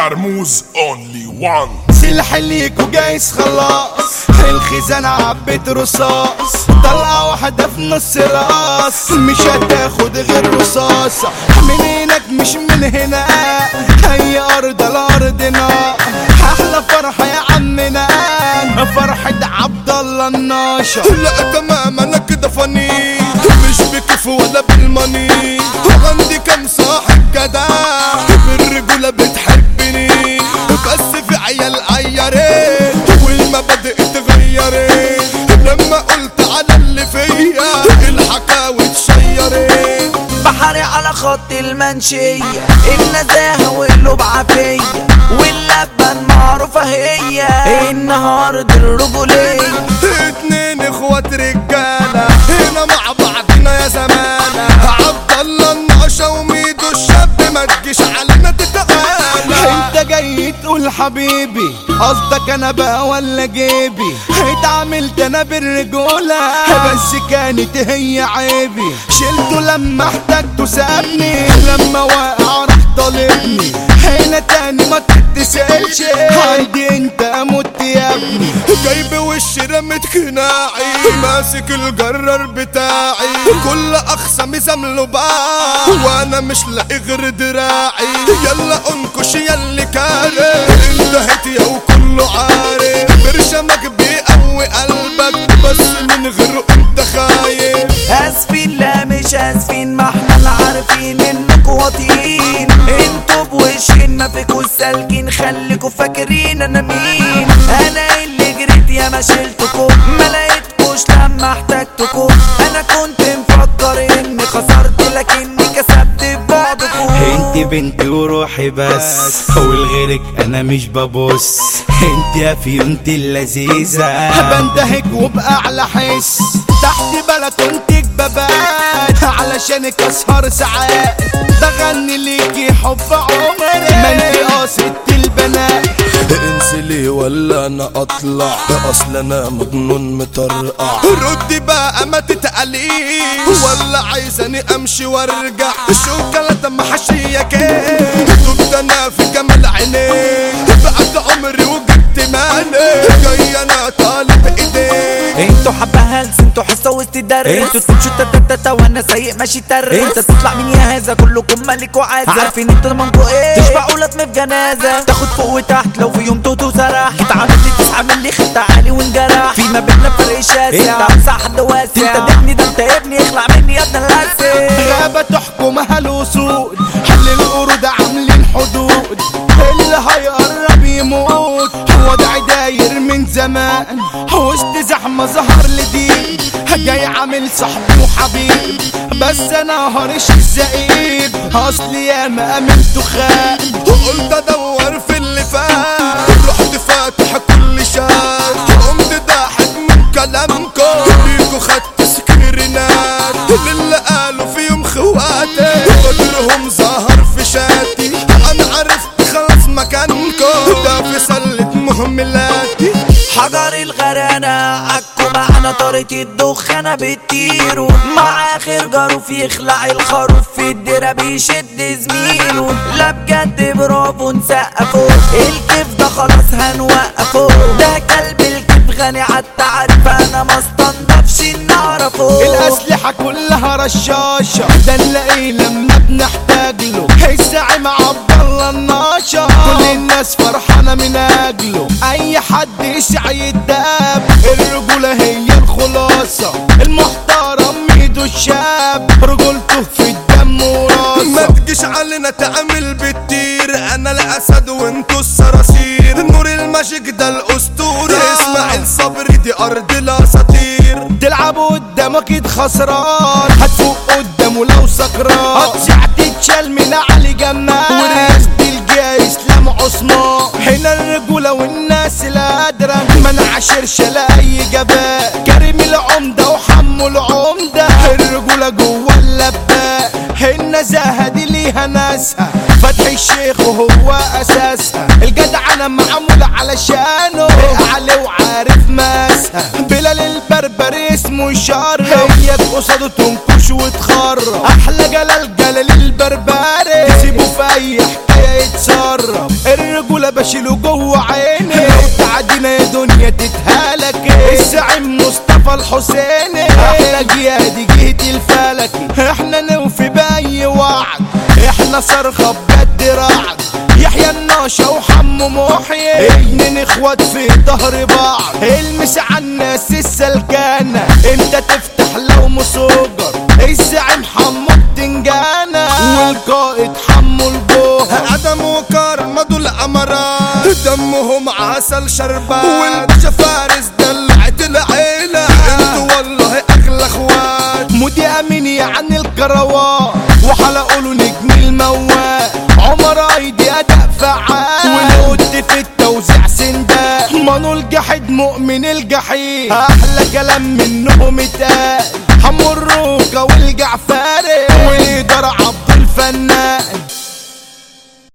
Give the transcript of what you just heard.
كرموز only one. سلاح ليكو جايز خلاص، الخزانة عبيت رصاص، طلقة واحدة في نص راس، مش هتاخد غير رصاصة من هناك مش من هنا، هي أرض لأرضنا، أحلى فرحة يا عمنا فرحة عبد الله الناشا. لا تمام انا كده فني، مش بكيف ولا بالماني، عندي كم صاحب جدع بالرجولة بتحبني، بس في عيال عيارين والمبادئ اتغيرت، لما قلت على اللي فيا الحكاوي اتشيرت. بحري على خط المنشية، النزاهة واللب عافية، واللبن معروفة هي النهاردة الرجولية. اتنين اخوات رجالة هنا مع بعضنا يا زمانة، عبد الله الناشا وميدو الشاب ما تجيش علينا تتقالى. انت جاي تقول حبيبي قصدك انا بقى ولا جيبي، اتعاملت انا بالرجولة بس كانت هي عيبي، شلته لما احتجته سابني، لما واقع راح طالبني، هنا تاني ما تتسألش عندي انت اموت يا ابني. جايب وش رمت خناعي، ماسك الجرار بتاعي، كل اخصامي زمله باع وانا مش لاقي غير دراعي، يلا انكش ياللي كاره انتهت يا وكله عارف، برشمك بيقوي قلبك بس من غيره انت خايف. اسفين لا مش اسفين، ما احنا اللي عارفين انكوا واطيين، انتوا بوشين ما فيكوا سالكين، خليكوا فاكرين انا مين، انا اللي جريت يا ما شلتكوا، ما لقيتكوش لما احتجتكوا، انا كنت مفكر اني خسرت لكني كسبت ببعضكوا. انت بنتي وروحي بس ولغيرك انا مش ببص، انت يا فيونت اللذيذة بندهك وبأعلى حس، تحت بلكونتك ببات علشانك اسهر ساعات، بغني ليكي حب عمري ما انت قاصدة البنات. انزلي ولا انا اطلع، اصل انا مجنون مطرقع، ردي بقى ما تتقليش، ولا عايزاني امشي وارجع، الشوكولاته محشيه كيك، دبت انا في جمال عينيك، بقت عمري وجبت مالي، جاي انا طالب ايديك. انتوا حبة هلس، انتوا حصة وسط الدرس، انتوا تمشوا تتتتا وانا سايق ماشي ترس، انت تطلع مين يا هذا كلكم ملك وعازة، عارفين انتوا ضمانكوا ايه، تشبعوا لطم في جنازة، تاخد فوق وتحت لو في يوم توتو سرح، جيت عملت لي 9 ملي خدت عالي وانجرح، في ما بيننا فرق شاسع، انت وسع حد واسع، انت دقني ده انت ابني اخلع مني يا ابن اللاسع. غابة تحكمها الوصول، حل القرود عاملين حدود، اللي هيقرب يموت، وضع داير من زمان، وسط زحمة ظهر لدين، جاي عامل صاحبي وحبيب، بس انا هرش الزقيب، اصلي يا ما امنت خان، وقلت ادور في اللي فات، رحت فاتح كل شات، قمت ضاحك من كلامكم، بيكو خدت سكرينات، للي قالوا في يوم خواتي، قدرهم ظهر في شاتي، انا عرفت خلاص مكانكم، ده في سلة مهملاتي. حجر الغرانة عكوا معنا طارة الدخانة بتطيروا، مع اخر جاروف يخلع الخروف في الدرة بيشد زميله، لا بجد برافو نسقفوا، الكيف ده خلاص هنوقفه، ده كلب الكيف غني عالتعريف، انا ما استنضفش نعرفه، الاسلحة كلها رشاشة، ده نلاقيه لما بنحتاج له، الزعيم عبد الله الناشا، كل الناس فرحانة من اجله، اي حد يسعى يتداب، الرجولة هي الخلاصة، المحترم ميدو الشاب، رجولته في الدم وراسه، ما تجيش علينا تعمل بتطير، انا الاسد وانتو الصراصير، نور الماجيك ده الاسطورة، اسماعيل صبري دي ارض الاساطير، تلعب قدامه اكيد خسران، هتفوق قدامه لو سكران، هتسع تتشال من علي جمال، والرئيس بالجاي اسلام عثمان، هنا الرجولة والناس القادرة، ما نعاشرش لا اي جبال، كريم العمدة وحمو العمدة، الرجولة جوه اللباء، النزاهة دي ليها ناسها، فتحي الشيخ وهو اساسها، الجدعنة معمول علشانه، عليه وعارف ماسها، بلال البربري اسمه يشرف، هيك قصاده تنكش وتخرب، احلى جلال البربري، سيبه في اي حكاية يتصرف، بشيله جوه عيني، لو تعدينا يا دنيا تتهلك. الزعيم مصطفى الحسيني احلى جيادي جهة الفلكي، احنا نوفي باي وعد، احنا صرخة بجد رعد. يحيى الناشا وحمو محيي اتنين اخوات في ظهر بعض، المس على الناس السلكانة انت تفتح لو مسوجر. الزعيم حمو التنجانة والقائد حمو الجوهر، ادم وكرم دول امراء دمهم عسل شربان، والباشا فارس دلعت العيلة انتوا والله اغلى اخوات. مودي امين يعني الكروات وحلقوا له نجم الموال، عمر ايدي اداء فعال والقد في التوزيع سندال، مانو الجحيد مؤمن الجحيم احلى كلام منهم اتقال، حمو الروكة والجعفان